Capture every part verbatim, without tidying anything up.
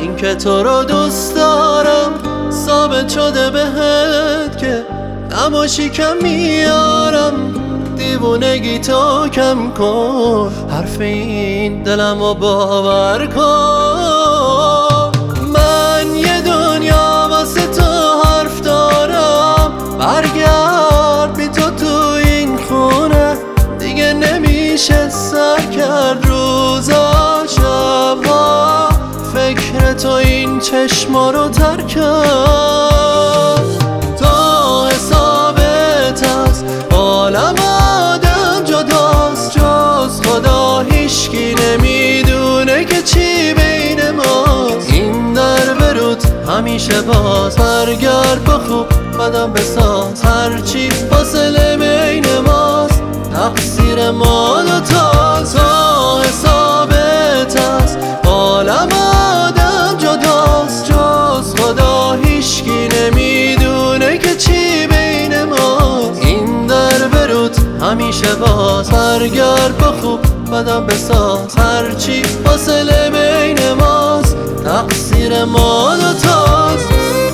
این که تو رو دوست دارم ثابت شده بهت که نباشی کم میارم. دیوونگی تو کم کن، حرف این دلم رو باور کن. من یه دنیا واسه تو حرف دارم، برگرد بی تو تو این خونه. دیگه نمیشه سر کرد روزا شبها، فکر تو این چشما رو ترک کرد. تا حسابت هست عالم آدم جداست، جز خدا هیشکی نمیدونه که چی بین ماست. این در بروت همیشه باز، برگرد با خوب بدم بساز. هرچی فاصله بین ماست تقصیر ما دوتاست. تا حسابت هست عالم آدم جداست، جز خدا هیشکی نمیدونه که چی بین ماست. این در بروت همیشه باز، برگرد با خوب بدم بساز. هرچی فاصله بین ماست تقصیر ما دوتاست.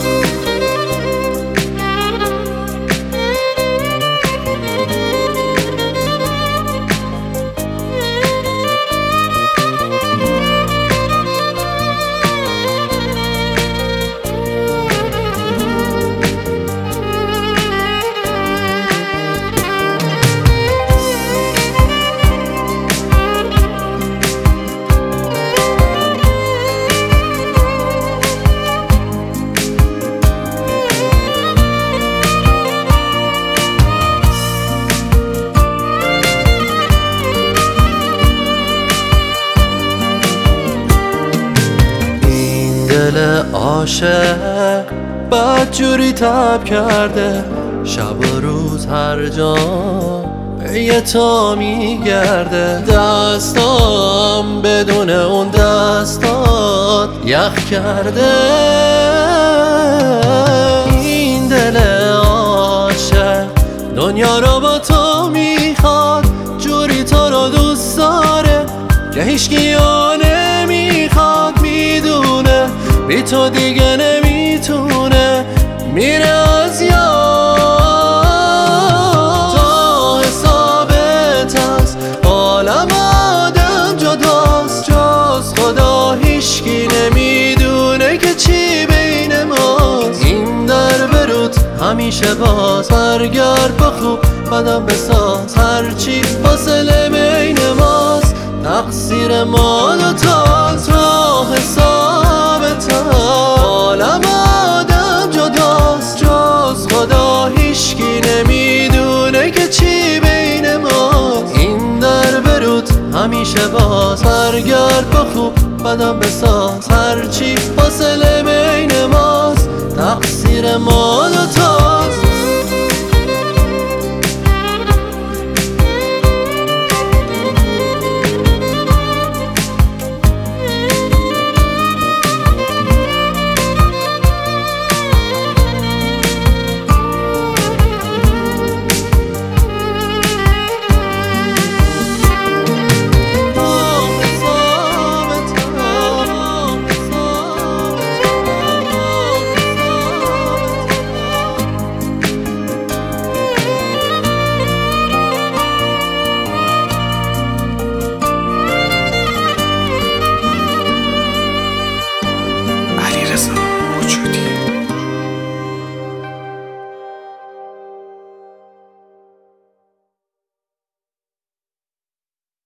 دل عاشق بدجوری تب کرده، شب و روز هر جا به تو میگرده. دستام بدون اون دستات یخ کرده. این دل عاشق دنیا رو با تو میخواد، جوری تو رو دوست داره که هیچکی نمیخواد. میدونه بی تو دیگه نمیتونه، میره از یاد. تا حسابت هست عالم آدم جداست، جز خدا هیشکی نمیدونه که چی بین ماست. این در بروت همیشه باز، برگرد با خوب بدم بساز. هرچی فاصله بین ماست تقصیر ما دوتاست. تا حسابت عالم آدم جداست، جز خدا هیشکی نمیدونه که چی بین ماست. این در بروت همیشه باز، برگرد با خوب بدم بساز. هرچی فاصله بین ماست تقصیر ما